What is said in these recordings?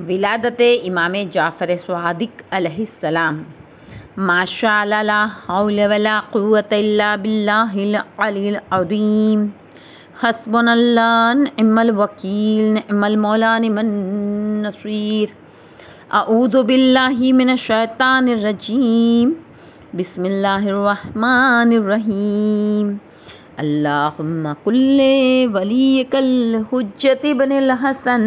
विलादत इमाम जाफ़र स्वादिक अलैहिस्सलाम। माशाअल्लाह ला हौला वला कुव्वता इल्ला बिल्लाहिल अलिय्यिल अज़ीम। हस्बुनल्लाह निअमल वकील निअमल मौला निअमन नसीर। अऊज़ु बिल्लाहि मिनश शैतानिर रजीम। बिस्मिल्लाहिर रहमानिर रहीम। अल्लाहुम्मा कुल्ले वलियकल हुज्जत इब्निल हसन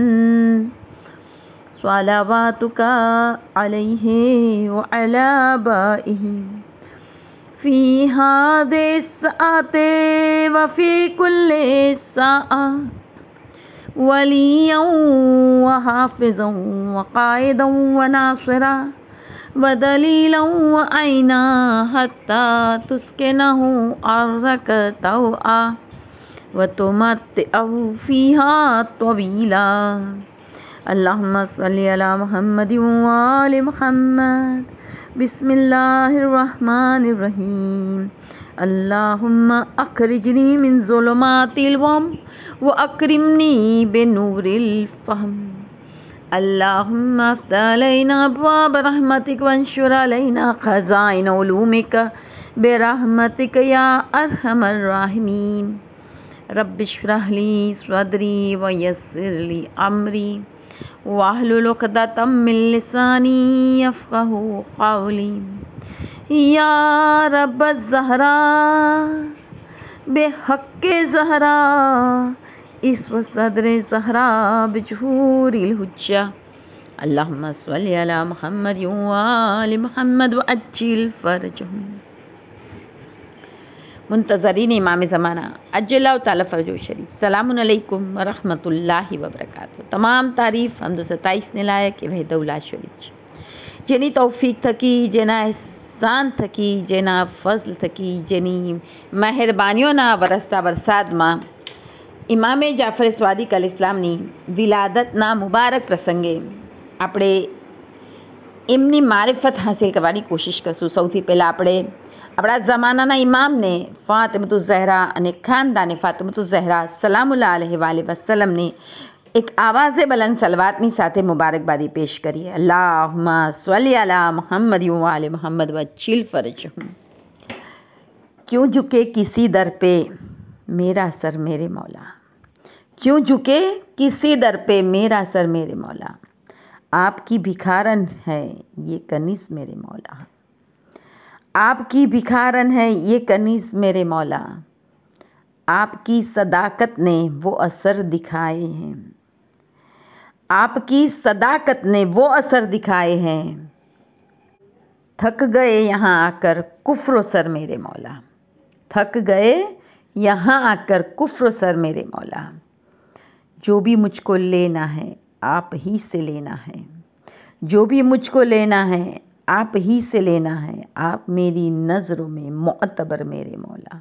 सलावातुका अलैहि व अला आबाइहि फी हादिहि सआति व फी कुल्ली सआ वलिय्यन व हाफ़िज़न व क़ाइदन व नासिरा व दलीलन व ऐना हत्ता तुस्किनहु अर्ज़क तौआ व तुमत्तिअहु फ़ीहा तवीला। अल्लाहुम्मा सल्लि अला मुहम्मद व आलि मुहम्मद। बिस्मिल्लाहिर रहमानिर रहीम। अल्लाहुम्मा अखरिजनी मिन ज़ुलुमातिल वहम व अक्रिमनी बिनूरिल फ़हम। अल्लाहुम्मा अफ़्तह अलैना अब्वाब रहमतिक वंशुर अलैना ख़ज़ाइन उलूमिक बिरहमतिक या अरहमर राहिमीन। रब्बिश्रह ली सदरी व यस्सिर ली अमरी वाहलुल उक़दतम मिन लिसानी यफ़क़हू क़ौली। या रब्बज़ ज़हरा बिहक़्क़ि ज़हरा इस्व सदरे ज़हरा बिजुहूरिल हुज्जा। अल्लाहुम्मा सल्लि अला मुहम्मद व आलि मुहम्मद व अज्जिल फ़रजहुम। मुंतज़रीन इमाम ज़माना अज्जलल्लाहु ताला फ़रजहु शरीफ सलामुन अलैकुम व रहमतुल्लाहि व बरकातुहू। तमाम तारीफ़ हमद सताईस ने लायक ए वहदहुल्ला शरीफ जेनी तौफ़ीक थकी जेना एहसान थकी जेना फज़ल थकी जेनी मेहरबानीओना वरसता वरसाद में इमाम जाफ़र स्वादिक अलैहिस्सलामनी विलादतना मुबारक प्रसंगे આપણે એમની મારિફત હાસિલ કરવાની કોશિશ કરશું। સૌથી પહેલાં આપણે આપણા જમાનાના ઇમામને ફાતિમતુઝ ઝહરા અને ખાનદાને ફાતિમતુઝ ઝહરા સલામુલ્લાહ અલૈહિ વસલ્લમને એક આવાઝે બલંદ સલવાતની સાથે મુબારકબાદી પેશ કરીએ। અલ્લાहुम्मा सल्लि अला मुहम्मद व आलि मुहम्मद वज्जिल फ़रजहुम। क्यों झुके किसी दर पे मेरा सर मेरे मौला। क्यों झुके किसी दर पे मेरा सर मेरे मौला। आपकी भिखारन है ये कनीज़ मेरे मौला। आपकी भिखारन है ये कनीज़ मेरे मौला। आपकी सदाकत ने वो असर दिखाए हैं। आपकी सदाकत ने वो असर दिखाए हैं। थक गए यहाँ आकर कुफ्र सर मेरे मौला। थक गए यहाँ आकर कुफ्र सर मेरे मौला। जो भी मुझको लेना है आप ही से लेना है। जो भी मुझको लेना है आप ही से लेना है। आप मेरी नज़रों में मोअतबर मेरे मौला।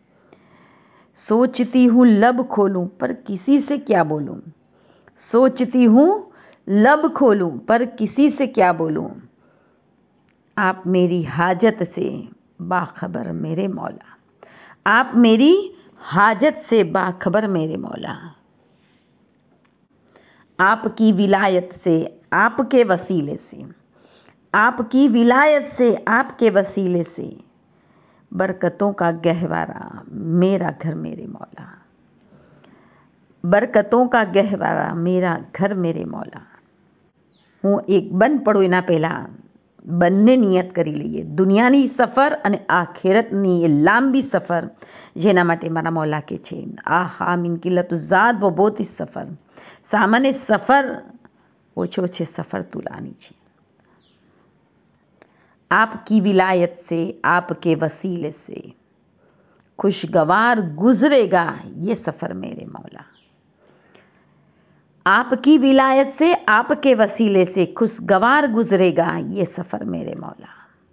सोचती हूँ लब खोलूँ पर किसी से क्या बोलूँ। सोचती हूँ लब खोलूँ पर किसी से क्या बोलूँ। आप मेरी हाजत से बाखबर मेरे मौला। आप मेरी हाजत से बाखबर मेरे मौला। आपकी विलायत से आपके वसीले से आपकी विलायत से आपके वसीले से बरकतों का गहवारा मेरा घर मेरे मौला। बरकतों का गहवारा मेरा घर मेरे मौला। હું એક બંધ પડું એના પહેલાં બંને નિયત કરી લઈએ। દુનિયાની સફર અને આખેરતની એ લાંબી સફર જેના માટે મારા મૌલા કે છે આહા મિન કિલ્લતુ ઝાદ વ બોતી સફર। સામાન્ય સફર ઓછો છે સફર તુલાની છે। आपकी विलायत से आपके वसीले से खुशगवार गुजरेगा ये सफ़र मेरे मौला। आपकी विलायत से आपके वसीले से खुशगवार गुजरेगा ये सफ़र मेरे मौला।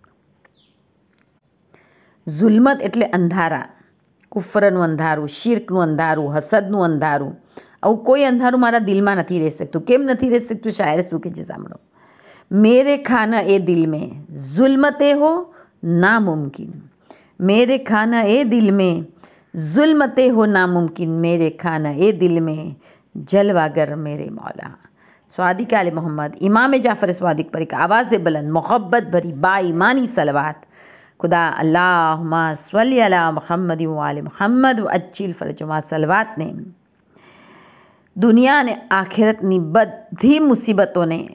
जुल्मत एटले अंधारा। कुफरનું અંધારું, શિર્કનું અંધારું, હસદનું અંધારું। આવું કોઈ અંધારું મારા દિલમાં નથી રહી શકતું। કેમ નથી રહી શકતું? શાયર શું કહે છે સાંભળો। मेरे खाना ए दिल में जुल्मते हो नामुमकिन। मेरे खाना ए दिल में जुल्मते हो नामुमकिन। मेरे खाना ए दिल में जलवागर मेरे मौला। स्वादिक आले मोहम्मद, इमाम जाफ़र स्वादिक पर एक आवाज़ बुलंद मोहब्बत भरी बाईमानी सलवात खुदा अल्लाहुम्मा सल्ली अला मुहम्मद व आले मुहम्मद व अज्जिल फरजुमा सलवात ने दुनिया ने आखिरतनी बधी मुसीबतों ने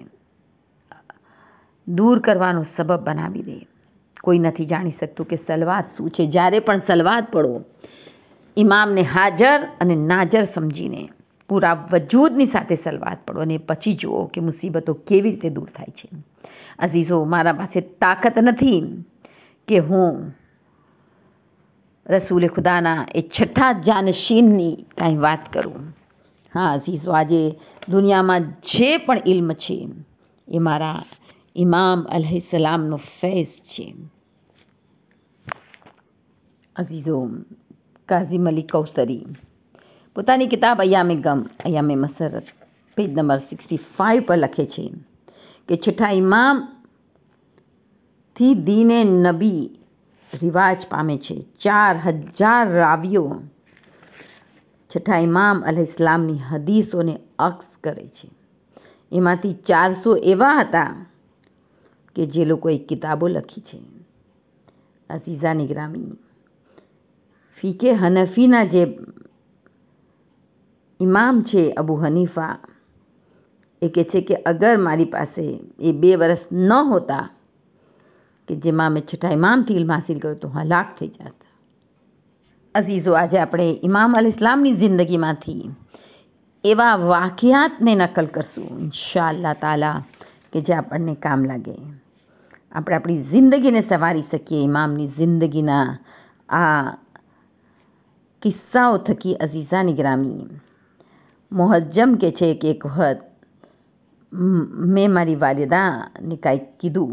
दूर करवानो सबब बनावी दे। कोई नहीं जाणी सकतुं कि सलवात शुं छे। જ્યારે પણ સલવાત પડો, ઇમામને હાજર અને નાજર સમજીને પૂરા વજૂદની સાથે સલવાત પડો અને પછી જુઓ કે મુસીબતો કેવી રીતે દૂર થાય છે। અઝીઝો, મારા પાસે તાકાત નથી કે હું રસૂલે ખુદાના એ છઠ્ઠા જાનશીનની કાંઈ વાત કરું। હા અઝીઝો, આજે દુનિયામાં જે પણ ઇલ્મ છે એ મારા ઇમામ અલૈહિસ્સલામનો ફૈઝ છે। અઝીઝો, કાઝી મલિક કૌસરી પોતાની કિતાબ અયામે ગમ અયામે મસરત પેજ નંબર 65 પર લખે છે કે છઠ્ઠા ઇમામથી દીને નબી રિવાજ પામે છે। 4000 રાવીઓ છઠ્ઠા ઇમામ અલૈહિસ્સલામની હદીસોને અક્સ કરે છે। એમાંથી 400 એવા હતા કે જે લોકોએ કિતાબો લખી છે। અઝીઝાની ગ્રામી, ફીકે હનફીના જે ઇમામ છે અબુ હનીફા, એ કહે છે કે અગર મારી પાસે એ 2 વર્ષ ન હોતા કે જેમાં મેં છઠ્ઠા ઇમામથી ઇલ્મ હાસિલ કર્યો તો હલાક થઈ જાત। અઝીઝો, આજે આપણે ઇમામ અલૈહિસ્સલામની જિંદગીમાંથી એવા વાકિયાતને નકલ કરશું ઇન્શાઅલ્લાહ તાલા કે જે આપણને કામ લાગે। આપણે આપણી જિંદગીને સવારી શકીએ ઇમામની જિંદગીના આ કિસ્સાઓ થકી। અઝીઝાની ગ્રામી, મોહજ્જમ કહે છે કે એક વખત મેં મારી વાલિદાને કાંઈક કીધું,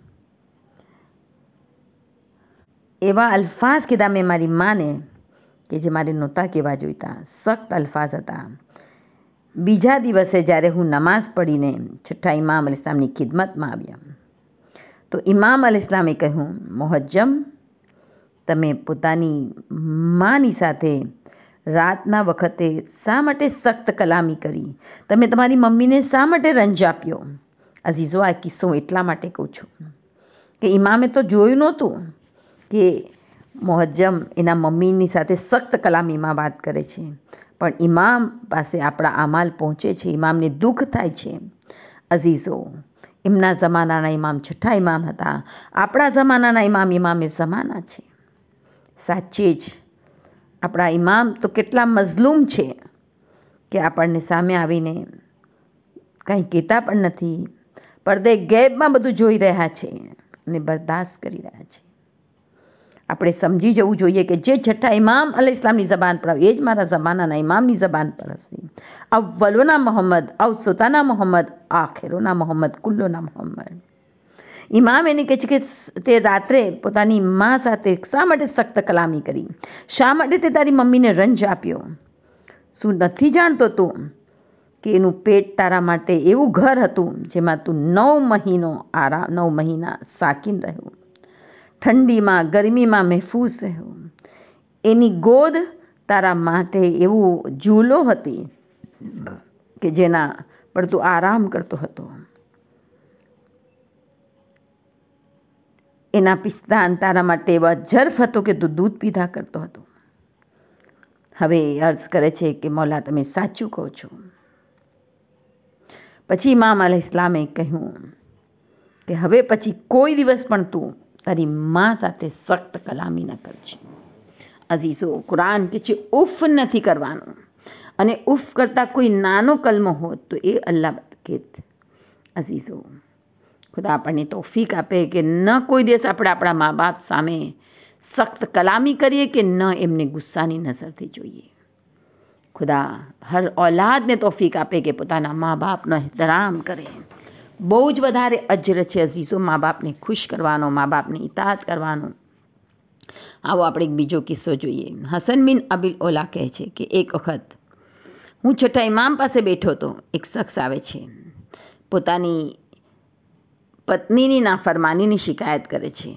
એવા અલ્ફાઝ કીધા મેં મારી માને કે જે મારે નહોતા કહેવા જોઈતા। સખ્ત અલ્ફાઝ હતા। બીજા દિવસે જ્યારે હું નમાઝ પઢીને છઠ્ઠા ઇમામ અલૈહિસ્સલામની ખિદમતમાં આવ્યા તો ઇમામ અલૈહિસ્સલામે કહ્યું, મોહજ્જમ, તમે પોતાની માની સાથે રાતના વખતે શા માટે સખ્ત કલામી કરી? તમે તમારી મમ્મીને શા માટે રંજ આપ્યો? અઝીઝો, આ કિસ્સો એટલા માટે કહું છું કે ઇમામે તો જોયું નહોતું કે મોહજ્જમ એના મમ્મીની સાથે સખ્ત કલામીમાં વાત કરે છે, પણ ઇમામ પાસે આપણા અમાલ પહોંચે છે, ઇમામને દુઃખ થાય છે। અઝીઝો, એમના જમાનાના ઇમામ છઠ્ઠા ઇમામ હતા। આપણા જમાનાના ઇમામ ઇમામે જમાના છે। સાચે જ આપણા ઇમામ તો કેટલા મઝલૂમ છે કે આપણને સામે આવીને કંઈ કહેતા પણ નથી, પડદે ગેબમાં બધું જોઈ રહ્યા છે અને બરદાસ્ત કરી રહ્યા છે। આપણે સમજી જવું જોઈએ કે જે છઠ્ઠા ઇમામ અલૈહિસ્સલામની જબાન પર એ જ મારા જમાનાના ઇમામની જબાન પર હશે। અવ્વલોના મોહમ્મદ, અવસોતાના મોહમ્મદ, આખિરોના મોહમ્મદ, કુલ્લોના મોહમ્મદ। ઇમામ એને કહે છે કે તે રાત્રે પોતાની મા સાથે શા માટે સખ્ત કલામી કરી? શા માટે તે તારી મમ્મીને રંજ આપ્યો? શું નથી જાણતો તું કે એનું પેટ તારા માટે એવું ઘર હતું જેમાં તું 9 મહિના સાકીન રહ્યો, ઠંડીમાં ગરમીમાં મહેફૂઝ રહ્યો। એની ગોદ તારા માટે એવું ઝૂલો હતી કે જેના પર તું આરામ કરતો હતો। એના પિસ્તાન તારા માટે એવા જર્ફ હતો કે તું દૂધ પીધા કરતો હતો। હવે અર્જ કરે છે કે મૌલા, તમે સાચું કહો છો। પછી ઇમામ અલૈહિસ્સલામે કહ્યું કે હવે પછી કોઈ દિવસ પણ તું તારી માં સાથે સખ્ત કલામી ન કરજે। અઝીઝો, કુરાન કે છે ઉફ નથી કરવાનું, અને ઉફ કરતાં કોઈ નાનો કલમો હોત તો એ અલ્લાહ બરકત। અઝીઝો, ખુદા આપણને તૌફીક આપે કે ન કોઈ દિવસ આપણે આપણા મા બાપ સામે સખ્ત કલામી કરીએ કે ન એમને ગુસ્સાની નજરથી જોઈએ। ખુદા હર औलादને તૌફીક આપે કે પોતાના મા બાપનો એહતરામ કરે। બહુ જ વધારે અજર છે અઝીઝો મા બાપને ખુશ કરવાનો, મા બાપની ઇતાઅત કરવાનો। આવો આપણે એક બીજો કિસ્સો જોઈએ। હસન બિન અબીલ ઓલા કહે છે કે એક વખત હું છઠ્ઠા ઇમામ પાસે બેઠો હતો। એક શખ્સ આવે છે, પોતાની પત્નીની નાફરમાનીની શિકાયત કરે છે।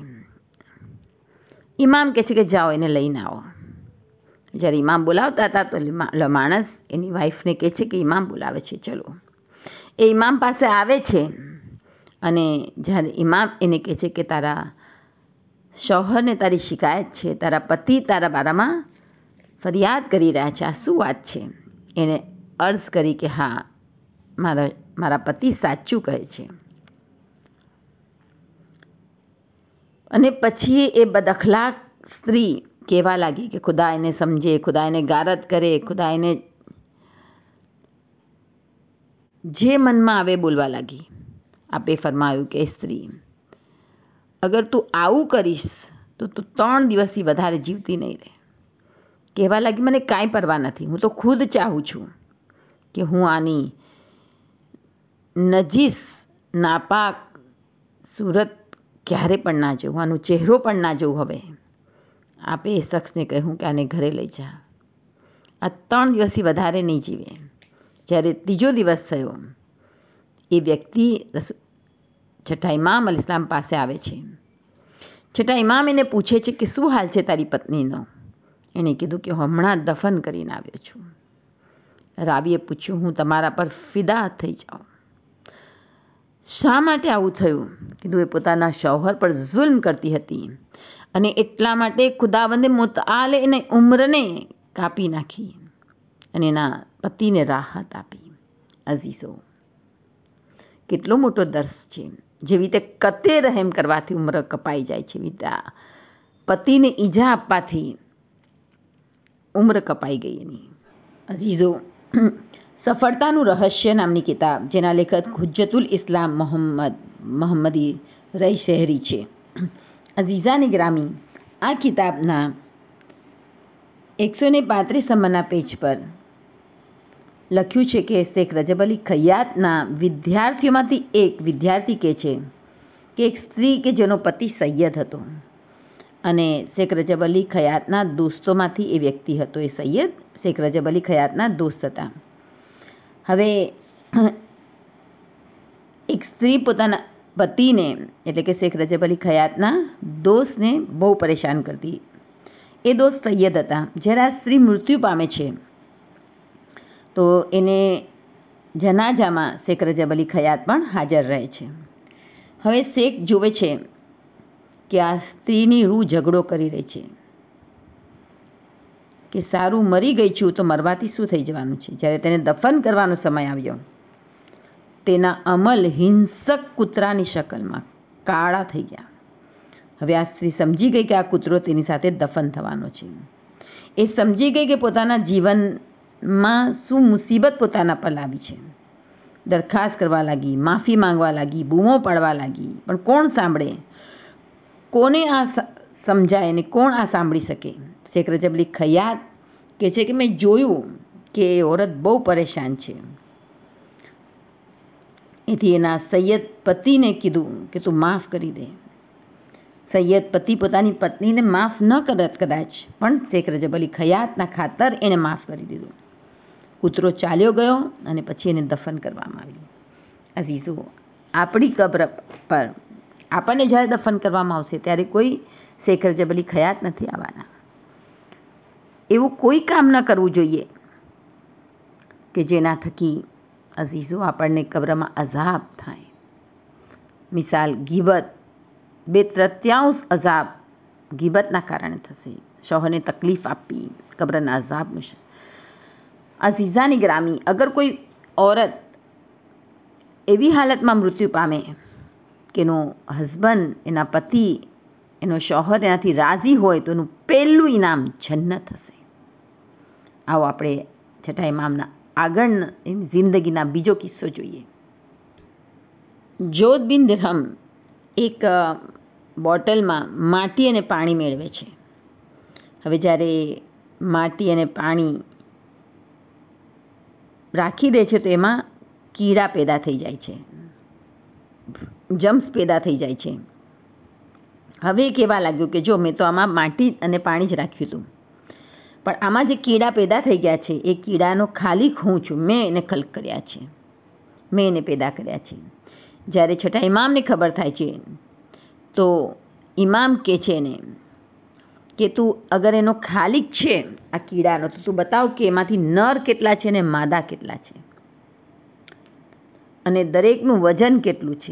ઇમામ કહે છે કે જાઓ એને લઈને આવો। જ્યારે ઇમામ બોલાવતા હતા તો માણસ એની વાઈફને કહે છે કે ઇમામ બોલાવે છે, ચલો। એ ઇમામ પાસે આવે છે અને જ્યારે ઇમામ એને કહે છે કે તારા શૌહરને તારી શિકાયત છે, તારા પતિ તારા બારામાં ફરિયાદ કરી રહ્યા છે, આ શું વાત છે? એને અર્જ કરી કે હા, મારા પતિ સાચું કહે છે. અને પછી એ બદઅખલાક સ્ત્રી કહેવા લાગી કે ખુદા એને સમજે, ખુદા એને ગારત કરે, ખુદા એને જે મનમાં આવે બોલવા લાગી. આપે ફરમાયું કે સ્ત્રી, અગર તું આવું કરીશ તો તું 3 દિવસથી વધારે જીવતી નહીં રહે. કહેવા લાગી મને કાંઈ પરવા નથી, હું તો ખુદ ચાહું છું કે હું આની નજીસ નાપાક સુરત ક્યારે પણ ના જોઉં, આનો ચહેરો પણ ના જોઉં. હવે આપે એ શખ્સને કહ્યું કે આને ઘરે લઈ જા, આ 3 દિવસથી વધારે નહીં જીવે. જ્યારે 3જો દિવસ થયો, એ વ્યક્તિ છઠ્ઠા ઇમામ અલ-ઇસ્લામ પાસે આવે છે. છઠ્ઠા ઇમામ એને પૂછે છે કે શું હાલ છે તારી પત્નીનો? એણે કીધું કે હમણાં દફન કરીને આવ્યો છું. રાવીએ પૂછ્યું, હું તમારા પર ફિદા થઈ જાઉં. શા માટે આવું થયું? કીધું એ પોતાના શૌહર પર જુલ્મ કરતી હતી અને એટલા માટે ખુદાવંદે મુતઆલે એને ઉમ્રને કાપી નાખી અને એના પતિને રાહત આપી. અઝીઝો, કેટલો મોટો દર્શ છે. જેવી રીતે કતે રહેમ કરવાથી ઉંમર કપાઈ જાય છે, એવી રીતે પતિને ઈજા આપવાથી ઉંમર કપાઈ ગઈ એની. અઝીઝો, સફળતાનું રહસ્ય નામની કિતાબ, જેના લેખક હુજ્જતુલ ઇસ્લામ મોહમ્મદી રઈ શહેરી છે. અઝીઝાની ગ્રામી, આ કિતાબના 135 નંબરના પેજ પર લખ્યું છે કે શેખ રજબ અલી ખૈયાતના વિદ્યાર્થીઓમાંથી એક વિદ્યાર્થી કહે છે કે એક સ્ત્રી કે જેનો પતિ સૈયદ હતો, અને શેખ રજબ અલી ખૈયાતના દોસ્તોમાંથી એ વ્યક્તિ હતો. એ સૈયદ શેખ રજબ અલી ખૈયાતના દોસ્ત હતા. હવે એક સ્ત્રી પોતાના પતિને, એટલે કે શેખ રજબ અલી ખૈયાતના દોસ્તને બહુ પરેશાન કરતી. એ દોસ્ત સૈયદ હતા. જ્યારે આ સ્ત્રી મૃત્યુ પામે છે તો એને જનાજામાં શેખ રજબ અલી ખૈયાત પણ હાજર રહે છે. હવે શેખ જોવે છે કે આ સ્ત્રીની રૂહ ઝઘડો કરી રહી છે કે સારું મરી ગઈ છું તો મરવાથી શું થઈ જવાનું છે. જ્યારે તેને દફન કરવાનો સમય આવ્યો, તેના અમલ હિંસક કૂતરાની શકલમાં કાળા થઈ ગયા. હવે આ સ્ત્રી સમજી ગઈ કે આ કૂતરો તેની સાથે દફન થવાનો છે. એ સમજી ગઈ કે પોતાના જીવનમાં શું મુસીબત પોતાના પર લાવી છે. દરખાસ્ત કરવા લાગી, માફી માંગવા લાગી, બૂમો પાડવા લાગી. પણ કોણ સાંભળે? કોને આ સમજાય અને કોણ આ સાંભળી શકે? શેખ રજબ અલી ખૈયાત કહે છે કે મેં જોયું કે એ औरत બહુ પરેશાન છે. એથી એના સૈયદ પતિને કીધું કે તું માફ કરી દે. સૈયદ પતિ પોતાની પત્નીને માફ ન કરત કદાચ, પણ શેખ રજબ અલી ખૈયાતના ખાતર એને માફ કરી દીધું. કૂતરો ચાલ્યો ગયો અને પછી એને દફન કરવામાં આવ્યું. અઝીઝો, આપણી કબ્ર પર આપણને જ્યારે દફન કરવામાં આવશે ત્યારે કોઈ શેખ રજબ અલી ખૈયાત નથી આવવાના. એવું કોઈ કામ ન કરવું જોઈએ કે જેના થકી અઝીઝો આપણને કબ્રમાં અઝાબ થાય. મિસાલ ગીબત, 2/3 અઝાબ ગીબતના કારણે થશે. શૌહરને તકલીફ આપી, કબ્રના અઝાબનું. અઝીઝાની ગ્રામી, અગર કોઈ औरत એવી હાલતમાં મૃત્યુ પામે કે એનો હસબન્ડ, એના પતિ, એનો શૌહર એનાથી રાજી હોય તો એનું પહેલું ઇનામ જન્નત હશે. આવો આપણે છઠ્ઠા ઇમામના આગળ જિંદગીના બીજો કિસ્સો જોઈએ. જોધ બિન દિરહમ એક બોટલમાં માટી અને પાણી મેળવે છે. હવે જ્યારે માટી અને પાણી રાખી દે છે તો એમાં કીડા પેદા થઈ જાય છે, જમ્સ પેદા થઈ જાય છે. હવે કહેવા લાગ્યું કે જો મેં તો આમાં માટી અને પાણી જ રાખ્યું હતું, પણ આમાં જે કીડા પેદા થઈ ગયા છે એ કીડાનો ખાલી હું છું, મેં એને ખલક કર્યા છે, મેં એને પેદા કર્યા છે. જ્યારે છઠ્ઠા ઇમામને ખબર થાય છે તો ઇમામ કહે છે એને કે તું અગર એનો ખાલિક છે આ કીડાનો, તો તું બતાવ કે એમાંથી નર કેટલા છે અને માદા કેટલા છે. અને દરેકનું વજન કેટલું છે,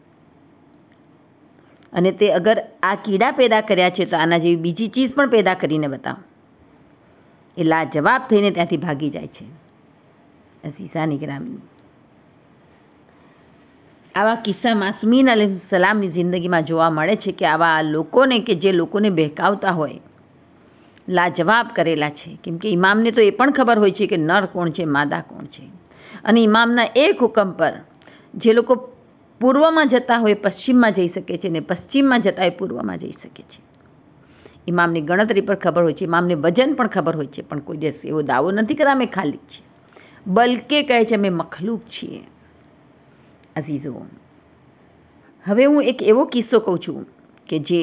અને તે અગર આ કીડા પેદા કર્યા છે તો આના જેવી બીજી ચીજ પણ પેદા કરીને બતાવો. એ લાજવાબ થઈને ત્યાંથી ભાગી જાય છે. અઝીઝાની ગ્રામી, આવા કિસ્સા માસૂમીન અલૈહિસ્સલામની જિંદગીમાં જોવા મળે છે કે આવા લોકોને કે જે લોકોને બહેકાવતા હોય લાજવાબ કરેલા છે. કેમ કે ઇમામને તો એ પણ ખબર હોય છે કે નર કોણ છે, માદા કોણ છે. અને ઇમામના એક હુકમ પર જે લોકો પૂર્વમાં જતા હોય પશ્ચિમમાં જઈ શકે છે, ને પશ્ચિમમાં જતા હોય પૂર્વમાં જઈ શકે છે. ઇમામની ગણતરી પર ખબર હોય છે, ઇમામને વજન પણ ખબર હોય છે, પણ કોઈ દિવસ એવો દાવો નથી કરતા અમે ખાલી છે, બલકે કહે છે અમે મખલૂક છીએ. અઝીઝો, હવે હું એક એવો કિસ્સો કહું છું કે જે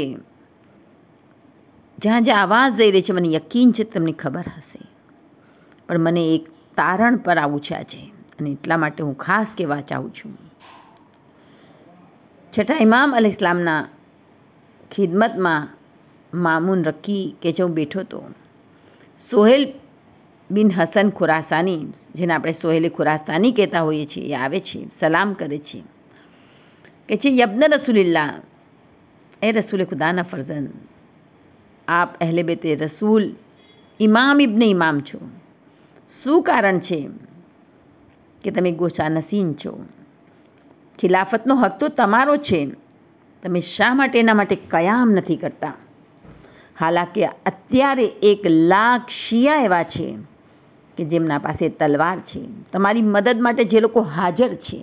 જ્યાં જ્યાં આવાજ જઈ રહી છે મને યકીન છે તમને ખબર હશે, પણ મને એક તારણ પર આવું છે આજે, અને એટલા માટે હું ખાસ કહેવા ચાહું છું. છઠ્ઠા ઇમામ અલૈહિસ્સલામના ખિદમતમાં મામૂન રકી કે જો બેઠો તો સોહેલ બિન હસન ખુરાસાની, જેને આપણે સોહેલ ખુરાસાની કહેતા હોઈએ છીએ, એ આવે છે, સલામ કરે છે કે છે યબ્ન રસૂલિલ્લાહ, એ રસૂલ ખુદાના ફરજંદ, આપ અહેલે બેતે રસૂલ ઇમામ ઇબ્ને ઇમામ છો. શું કારણ છે કે તમે ગોશા નસીન છો? ખિલાફતનો હક તો તમારો છે, તમે શા માટે એના માટે કયામ નથી કરતા? હાલાકે અત્યારે 1 લાખ શિયા એવા છે કે જેમના પાસે તલવાર છે, તમારી મદદ માટે જે લોકો હાજર છે.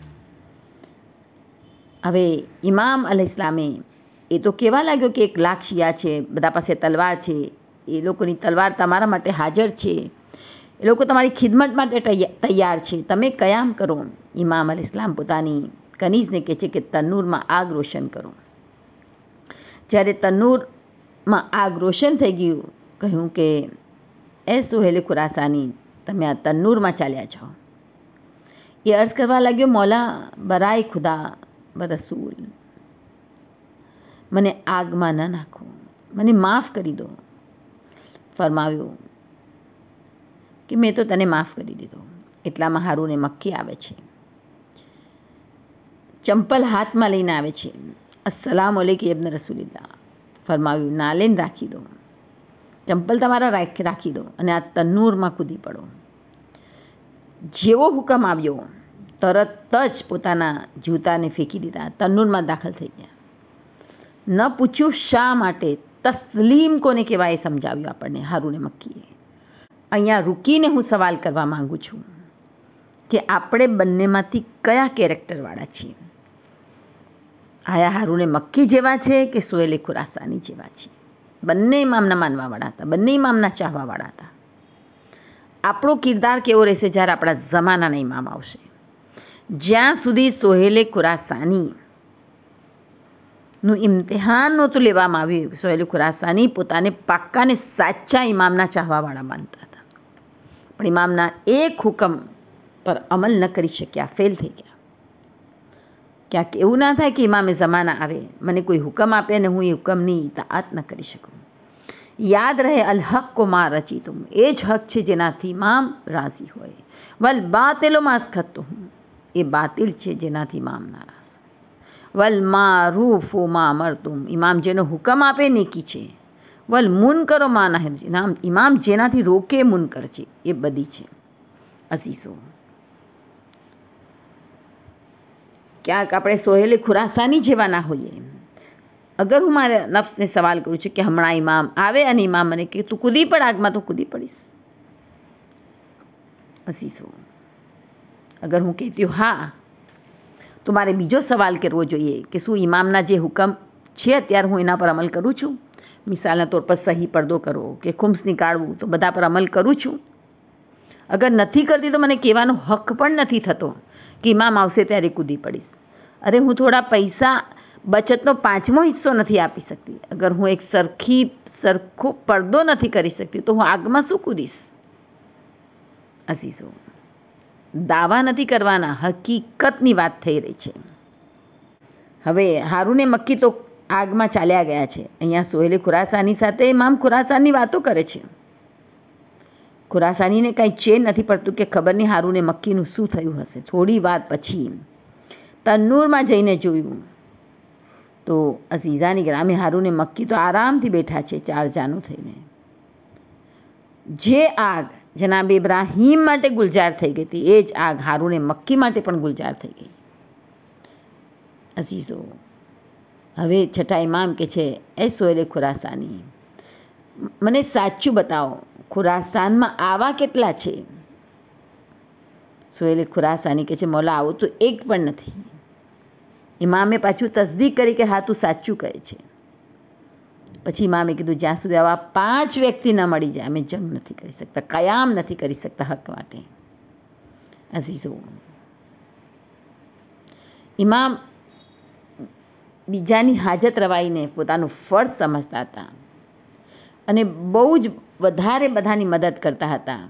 હવે ઇમામ અલૈહિસ્સલામે એ તો કહેવા લાગ્યો કે 1 લાખ શિયા છે, બધા પાસે તલવાર છે, એ લોકોની તલવાર તમારા માટે હાજર છે, એ લોકો તમારી ખિદમત માટે તૈયાર છે, તમે કયામ કરો. ઇમામ અલૈહિસ્સલામ પોતાની કનીઝને કહે છે કે તન્નૂરમાં આગ રોશન કરો. જ્યારે તન્નૂરમાં આગ રોશન થઈ ગયું, કહ્યું કે એ સોહેલ ખુરાસાની, તમે આ તન્નૂરમાં ચાલ્યા જાઓ. એ અર્થ કરવા લાગ્યો, મૌલા બરાય ખુદા વ રસૂલ, મને આગમાં ન નાખો, મને માફ કરી દો. ફરમાવ્યું કે મેં તો તને માફ કરી દીધો. એટલામાં હારૂને મક્કી આવે છે, ચંપલ હાથમાં લઈને આવે છે. અસ્સલામુ અલૈકુમ ઇબ્ન રસૂલિલ્લાહ. ફરમાવ્યું નાલેન રાખી દો, ચંપલ તમારા રાખી દો અને આ તન્નૂરમાં કૂદી પડો. જેવો હુકમ આવ્યો તરત જ પોતાના જૂતાને ફેંકી દીધા, તન્નૂરમાં દાખલ થઈ ગયા. ન પૂછ્યું શા માટે, તસ્લીમ કોને કહેવાય એ સમજાવ્યું આપણને હારૂને મક્કીએ. અહીંયા રૂકીને હું સવાલ કરવા માંગુ છું કે આપણે બંનેમાંથી કયા કેરેક્ટરવાળા છીએ? આયા હારૂને મક્કી જેવા છે કે સોહેલ ખુરાસાની જેવા છે? બંને ઇમામના માનવાવાળા હતા, બંને ઇમામના ચાહવાવાળા હતા. આપણો કિરદાર કેવો રહેશે જ્યારે આપણા જમાનાના ઇમામ આવશે? જ્યાં સુધી સોહેલ ખુરાસાની નું ઇમ્તિહાન નહોતું લેવામાં આવ્યું, સોહેલ ખુરાસાની પોતાને પાક્કા ને સાચા ઇમામના ચાહવાવાળા માનતા હતા, પણ ઇમામના એક હુકમ પર અમલ ન કરી શક્યા, ફેલ થઈ ગયા. ક્યાંક એવું ના થાય કે ઇમામે જમાના આવે, મને કોઈ હુકમ આપે અને હું એ હુકમની ઇતાઅત ન કરી શકું. યાદ રહે, અલ હક્કુ મા રચીતુમ, એ જ હક છે જેનાથી ઇમામ રાજી હોય. વલ બાતિલુ મા અસ્ખતુમ, એ બાતિલ છે જેનાથી ઇમામ નારાજ. વલ મારૂફુ મા અમરતુમ, ઇમામ જેનો હુકમ આપે નેકી છે. વલ મુનકરો મા નહી, ઇમામ જેનાથી રોકે મુનકર છે, એ બધી છે. અઝીઝો, ક્યાંક આપણે સોહેલ ખુરાસાની જેવા ના હોઈએ. અગર હું મારા નફ્સને સવાલ કરું છું કે હમણાં ઇમામ આવે અને ઇમામ મને કે તું કૂદી પડ આગમાં, તો કૂદી પડીશ. અઝીઝો, અગર હું કહેતી હું હા, તો મારે બીજો સવાલ કરવો જોઈએ કે શું ઇમામના જે હુકમ છે અત્યારે હું એના પર અમલ કરું છું? મિસાલના તौर પર સહી પડદો કરો કે ખુમ્સ નીકાળવું, તો બધા પર અમલ કરું છું? અગર નથી કરતી તો મને કહેવાનો હક પણ નથી થતો કે ઇમામ આવશે ત્યારે કૂદી પડીશ. અરે હું થોડા પૈસા બચતનો 5મો હિસ્સો નથી આપી શકતી, અગર હું એક સરખો પડદો નથી કરી શકતી, તો હું આગમાં શું કૂદીશ? અઝીઝો, દાવા નથી કરવાના, હકીકતની વાત થઈ રહી છે. હવે હારૂને મક્કી તો આગમાં ચાલ્યા ગયા છે. અહીંયા સોહેલ ખુરાસાની સાથે ઇમામ ખુરાસાની વાતો કરે છે. ખુરાસાનીને કાંઈ ચેન નથી પડતું કે ખબર નહીં હારૂને મક્કીનું શું થયું હશે. થોડી વાર પછી તન્નૂરમાં જઈને જોયું તો અઝીઝાની ગ્રામે હારૂને મક્કી તો આરામથી બેઠા છે, 4 જાનું થઈને. જે આગ જનાબ ઇબ્રાહીમ માટે ગુલજાર થઈ ગઈ હતી એ જ આગ હારૂને મક્કી માટે પણ ગુલજાર થઈ ગઈ. અઝીઝો, હવે છઠ્ઠા ઇમામ કે છે, એ સોહેલ ખુરાસાની, મને સાચું બતાવો, ખુરાસાનમાં આવા કેટલા છે? સોહેલ ખુરાસાની કે છે, મૌલા આવું તો એક પણ નથી. ઇમામે પાછું તસદીક કરી કે હા તું સાચું કહે છે. પછી ઇમામે કીધું જ્યાં સુધી આવા 5 વ્યક્તિ ન મળી જાય અમે જંગ નથી કરી શકતા, કયામ નથી કરી શકતા હક માટે. અઝીઝો, ઇમામ બીજાની હાજત રવાઈને પોતાનું ફર્જ સમજતા હતા અને બહુ જ વધારે બધાની મદદ કરતા હતા.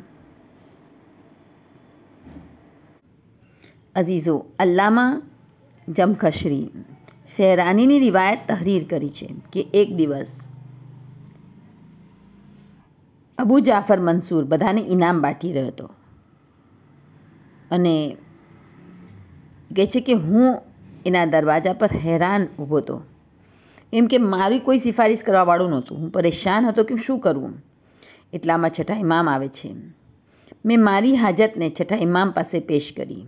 અઝીઝો, અલ્લામા જમખશરી શહેરાનીની રિવાયત તહરીર કરી છે કે એક દિવસ અબુ જાફર મંસૂર બધાને ઇનામ બાંટી રહ્યો હતો અને કહે છે કે હું એના દરવાજા પર હેરાન ઊભો હતો, એમ કે મારી કોઈ સિફારિશ કરવાવાળું નહોતું. હું પરેશાન હતો કે શું કરવું. એટલામાં છઠ્ઠા ઇમામ આવે છે. મેં મારી હાજતને છઠ્ઠા ઇમામ પાસે પેશ કરી.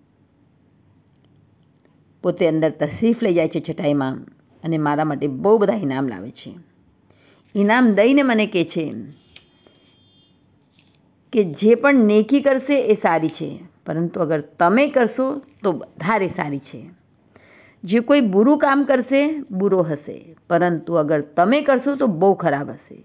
પોતે અંદર તશરીફ લઈ જાય છે છઠ્ઠા ઇમામ અને મારા માટે બહુ બધા ઇનામ લાવે છે. ઇનામ દઈને મને કહે છે કે જે પણ નેકી કરશે એ સારી છે, પરંતુ અગર તમે કરશો તો વધારે સારી છે. જે કોઈ બુરું કામ કરશે બુરો હશે, પરંતુ અગર તમે કરશો તો બહુ ખરાબ હશે.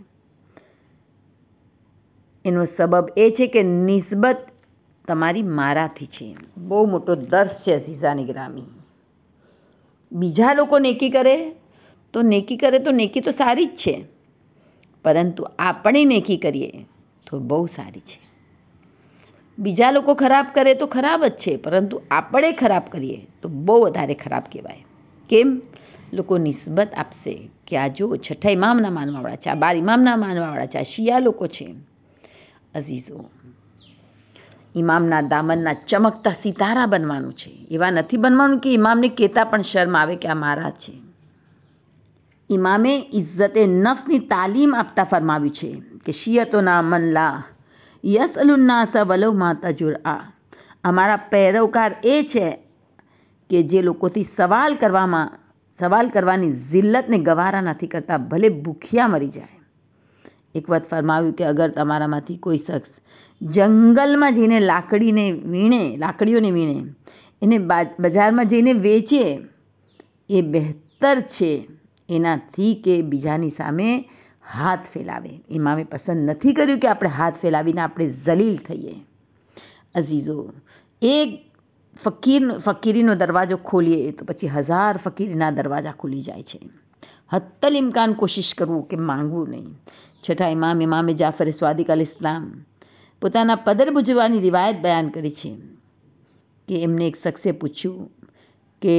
એનો સબબ એ છે કે નિસ્બત તમારી મારાથી છે. બહુ મોટો દર્શ છે અઝીઝાની ગ્રામી. બીજા લોકો નેકી કરે તો નેકી તો સારી જ છે, પરંતુ આપણે નેકી કરીએ તો બહુ સારી છે. બીજા લોકો ખરાબ કરે તો ખરાબ જ છે, પરંતુ આપણે ખરાબ કરીએ તો બહુ વધારે ખરાબ કહેવાય. કેમ? લોકો નિસ્બત આપશે કે આ જો છઠ્ઠા ઇમામના માનવાવાળા છે, આ 12 ઇમામના માનવાવાળા છે, આ શિયા લોકો છે. અઝીઝો, ઇમામના દામનના ચમકતા સિતારા બનવાનું છે. એવા નથી બનવાનું કે ઇમામને કહેતા પણ શર્મ આવે કે આ મારા છે. ઇમામે ઇઝ્ઝતે નફ્સની તાલીમ આપતા ફરમાવ્યું છે કે શિયતોના મનલા યસઅલુન્નાસા વલવ માતા જુરઆ. અમારા પેરોકાર એ છે કે જે લોકોથી સવાલ કરવાની જિલ્લતને ગવારા નથી કરતા, ભલે ભૂખ્યા મરી જાય. એક વાત ફરમાવ્યું કે અગર તમારામાંથી કોઈ શખ્સ જંગલમાં જઈને લાકડીઓને વીણે એને બજારમાં જઈને વેચે એ બહેતર છે એનાથી કે બીજાની સામે હાથ ફેલાવે. ઇમામે પસંદ નથી કર્યું કે આપણે હાથ ફેલાવીને આપણે જલીલ થઈએ. અઝીઝો, એક ફકીરીનો દરવાજો ખોલીએ તો પછી 1000 ફકીરીના દરવાજા ખુલી જાય છે. હત્તલ ઇમ્કાન કોશિશ કરવું કે માંગવું નહીં. છઠ્ઠા ઇમામે જાફર સ્વાદિક અલ ઇસ્લામ પોતાના પદર બુજવાની રિવાયત બયાન કરી છે કે એમને એક શખ્સે પૂછ્યું કે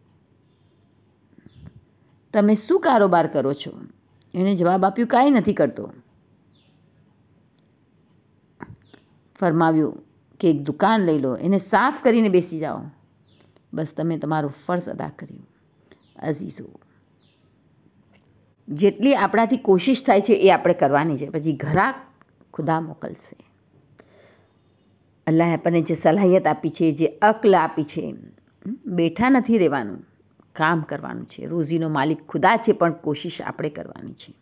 તમે શું કારોબાર કરો છો? એણે જવાબ આપ્યો, કાંઈ નથી કરતો. ફરમાવ્યું કે એક દુકાન લઈ લો, એને સાફ કરીને બેસી જાઓ, બસ તમે તમારું ફર્જ અદા કર્યું. અઝીઝો, જેટલી આપણાથી કોશિશ થાય છે એ આપણે કરવાની છે, પછી ઘરાક ખુદા મોકલશે. અલ્લાહ આપણને જે સલાહિયત આપી છે, જે અક્લ આપી છે, બેઠા નથી રહેવાનું, કામ કરવાનું છે. રોઝીનો માલિક ખુદા છે, પણ કોશિશ આપણે કરવાની છે.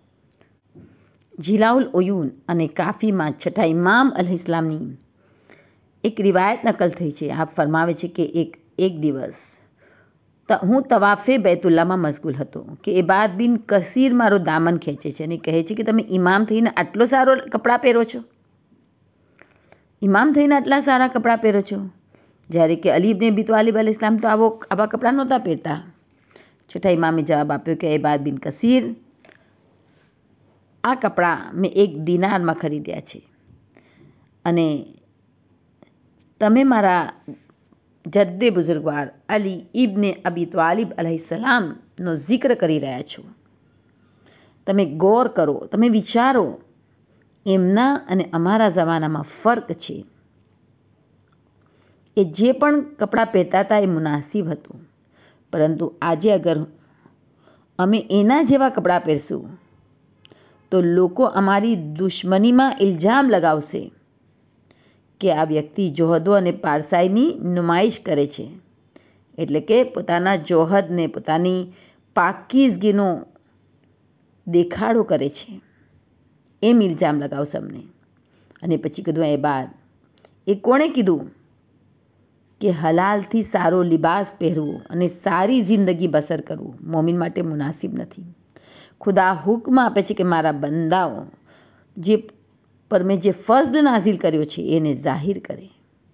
જિલાઉલ ઉયુન અને કાફીમાં છઠ્ઠા ઇમામ અલ ઇસ્લામની એક રિવાયત નકલ થઈ છે. આપ ફરમાવે છે કે એક દિવસ હું તવાફે બેતુલ્લામાં મશગુલ હતો કે ઇબાદ બિન કસીર મારો દામન ખેંચે છે અને કહે છે કે તમે ઇમામ થઈને આટલો સારો કપડાં પહેરો છો, ઇમામ થઈને આટલા સારા કપડાં પહેરો છો, જ્યારે કે અલી ઇબ્ન અબી તાલિબ અલ ઇસ્લામ તો આવા કપડાં નહોતા પહેરતા. છઠ્ઠા ઇમામે જવાબ આપ્યો કે ઇબાદ બિન કસીર, આ કપડાં મેં 1 દિનારમાં ખરીદ્યા છે અને તમે મારા જદ્દે બુઝુર્ગવાર અલી ઇબ્ન અબી તાલિબ અલૈહિસ્સલામનો જિક્ર કરી રહ્યા છો. તમે ગૌર કરો, તમે વિચારો એમના અને અમારા જમાનામાં ફર્ક છે. એ જે પણ કપડાં પહેરતા હતા એ મુનાસિબ હતું, પરંતુ આજે અગર અમે એના જેવા કપડાં પહેરશું તો લોકો અમારી દુશ્મનીમાં ઇલ્ઝામ લગાવશે કે આ વ્યક્તિ જોહદો અને પારસાઈની નુમાઈશ કરે છે, એટલે કે પોતાના જોહદને, પોતાની પાકીઝગીનો દેખાડો કરે છે, એમ ઇલ્ઝામ લગાવશે અમને. અને પછી કીધું એ બાદ એ કોણે કીધું કે હલાલથી સારો લિબાસ પહેરવું અને સારી જિંદગી બસર કરવું મોમિન માટે મુનાસિબ નથી. ખુદા હુક્મ આપે છે કે મારા બંદાઓ જે પર મેં જે ફર્જ નાઝિલ કર્યો છે એને જાહિર કરે.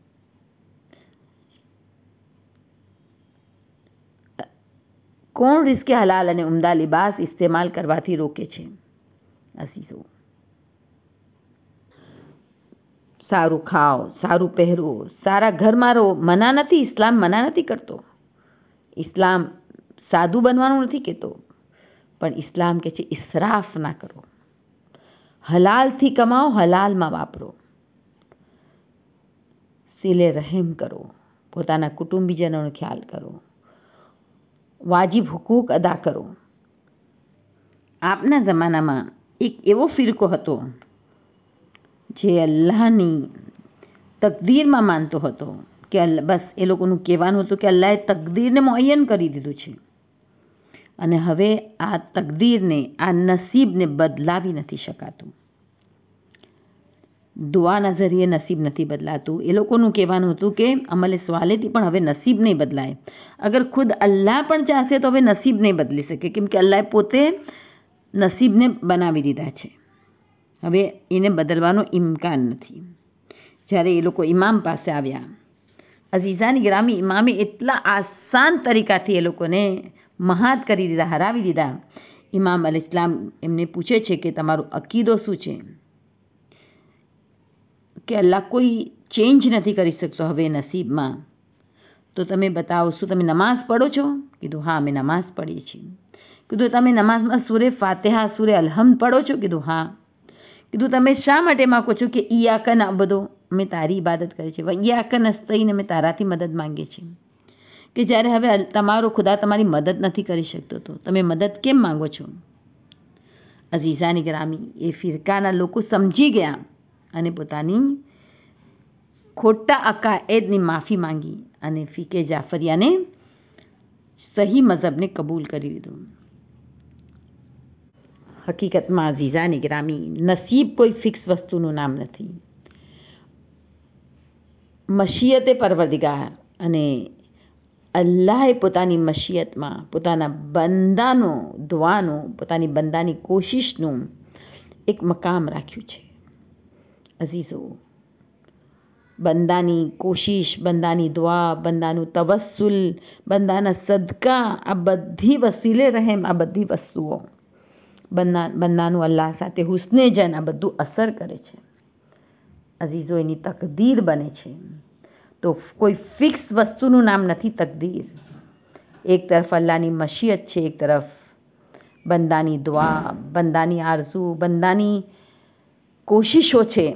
કોણ રિસ્કે હલાલ અને ઉમદા લિબાસ ઇસ્તેમાલ કરવાથી રોકે છે? અસીસો, સારું ખાઓ, સારું પહેરો, સારા ઘરમાં રહો. મના નથી, ઇસ્લામ મના નથી કરતો. ઇસ્લામ સાદું બનવાનું નથી કહેતો, પણ ઇસ્લામ કહે છે ઇસરાફ ના કરો. હલાલથી કમાઓ, હલાલમાં વાપરો. સિલે રહેમ કરો, પોતાના કુટુંબીજનોનો ખ્યાલ કરો, વાજિબ હુકૂક અદા કરો. આપના જમાનામાં એક એવો ફિરકો હતો જે અલ્લાહની તકદીરમાં માનતો હતો કે બસ એ લોકોનું કહેવાનું હતું કે અલ્લાહે તકદીરને મુઅય્યન કરી દીધું છે અને હવે આ તકદીરને, આ નસીબને બદલાવી નથી શકાતું. દુઆના જરીએ નસીબ નથી બદલાતું. એ લોકોનું કહેવાનું હતું કે અમલે સ્વાલેથી પણ હવે નસીબ નહીં બદલાય. અગર ખુદ અલ્લાહ પણ ચાહશે તો હવે નસીબ નહીં બદલી શકે, કેમ કે અલ્લાહે પોતે નસીબને બનાવી દીધા છે, હવે એને બદલવાનો ઇમ્કાન નથી. જ્યારે એ લોકો ઇમામ પાસે આવ્યા, અઝીઝાની ગ્રામી ઇમામે એટલા આસાન તરીકાથી એ લોકોને મહાત કરી દીધા, હરાવી દીધા. ઇમામ અલ ઇસ્લામ એમને પૂછે છે કે તમારો અકીદો શું છે, કે અલ્લાહ કોઈ ચેન્જ નથી કરી શકતો હવે નસીબમાં, તો તમે બતાવો, શું તમે નમાઝ પડો છો? કીધું હા, અમે નમાઝ પડીએ છીએ. કીધું તમે નમાઝમાં સૂરે ફાતિહા, સૂરે અલહમ્દ પડો છો? કીધું હા. કીધું તમે શા માટે માગો છો કે ઈયાક નઅબુદુ, અમે તારી ઇબાદત કરીએ છીએ, વઈયાક નસ્તઈન, અમે તારાથી મદદ માંગીએ છીએ. કે જ્યારે હવે તમારો ખુદા તમારી મદદ નથી કરી શકતો તો તમે મદદ કેમ માંગો છો? અઝીઝાની ગ્રામી, એ ફિરકાના લોકો સમજી ગયા અને પોતાની ખોટા અકાએદની માફી માંગી અને ફિકે જાફરિયાને સહી મઝહબને કબૂલ કરી લીધું. હકીકતમાં અઝીઝાની ગ્રામી, નસીબ કોઈ ફિક્સ વસ્તુનું નામ નથી. મશિયતે પરવરદિગાર અને અલ્લાહે પોતાની મશિયતમાં પોતાના બંદાનો દુઆનો, પોતાની બંદાની કોશિશનું એક મકામ રાખ્યું છે. અઝીઝો, બંદાની કોશિશ, બંદાની દુઆ, બંદાનું તવસ્સુલ, બંદાના સદકા, આ બધી વસીલે રહેમ, આ બધી વસ્તુઓ બંદાનું અલ્લાહ સાથે હુસ્ને જન, આ બધું અસર કરે છે. અઝીઝો, એની તકદીર બને છે. તો કોઈ ફિક્સ વસ્તુનું નામ નથી તકદીર. એક તરફ અલ્લાહની મશિયત છે, એક તરફ બંદાની દુઆ, બંદાની આરઝુ, બંદાની કોશિશો છે.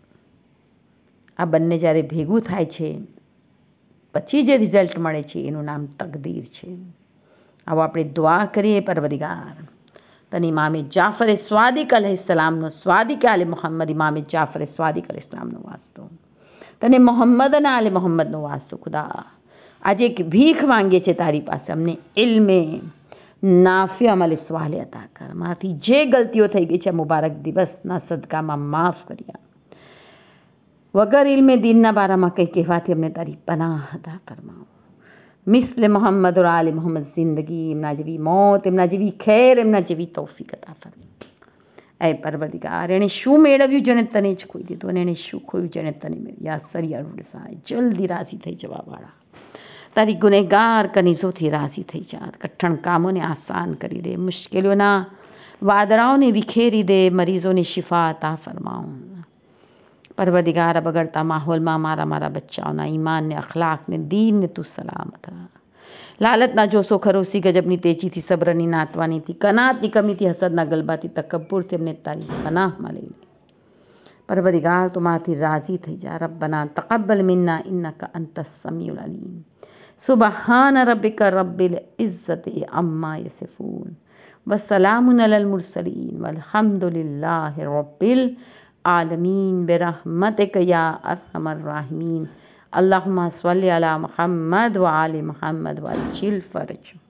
આ બંને જ્યારે ભેગું થાય છે પછી જે રિઝલ્ટ મળે છે એનું નામ તકદીર છે. આવો આપણે દુઆ કરીએ, પરવરદિગાર તને ઇમામે જાફર સ્વાદિક અલૈહિસ્સલામનો, સ્વાદિક આલે મુહમ્મદ, ઇમામે જાફર સ્વાદિક અલૈહિસ્સલામનો વાસ્તો, તને મોહમ્મદ અને આલે મોહમ્મદનો વાસ્તો. ખુદા, આજે એક ભીખ માંગીએ છીએ તારી પાસે, અમને ઇલ્મે નાફિ અમલે સ્વાલે અતા કર. મારાથી જે ગલતીઓ થઈ ગઈ છે મુબારક દિવસના સદકામાં માફ કર્યા. વગર ઇલ્મે દીનના બારામાં કંઈ કહેવાથી અમને તારી પનાહ અતા ફરમાવો. મિસ્લે મોહમ્મદ ઓર આલે મોહમ્મદ જિંદગી, એમના જેવી મોત, એમના જેવી ખેર, એમના જેવી તૌફીક અતા ફરમાવો. એ પરવરદિગાર, એણે શું મેળવ્યું જેણે તને જ ખોઈ દીધું, અને એણે શું ખોયું જેણે તને મેળવ્યું? યા સરિયલ સાય, જલ્દી રાજી થઈ જવાવાળા, તારી ગુનેગાર કનીઝોથી રાજી થઈ જા. કઠણ કામોને આસાન કરી દે, મુશ્કેલીઓના વાદળાઓને વિખેરી દે, મરીઝોને શિફા અતા ફરમાઓ. પરવરદિગાર, બગડતા માહોલમાં મારા બચ્ચાઓના ઈમાનને, અખલાકને, દીનને તું સલામત રાખ. લાલતના જોશો ખરોશી, ગજબની તેજીથી, સબ્રની નાતવાનીથી, કનાતની કમીથી, હસદના ગલબાથી, તકબ્બુરથી અમને તારી પનાહમાં લઈ લે. परवरिगार तुम्हारी राज़ी थी जा। रब्बना तक़ब्बल मिन्ना इन्नका अंतस समीउल अलीम। सुबहान रब्बिका रब्बिल इज़्ज़ति अम्मा यसिफून वस्सलामुन अलल मुरसलीन वल्हम्दुलिल्लाहि रब्बिल आलमीन बिरहमतिका या अरहमर राहिमीन। अल्लाहुम्मा सल्लि अला मुहम्मद व आलि मुहम्मद व अज्जिल फ़रज।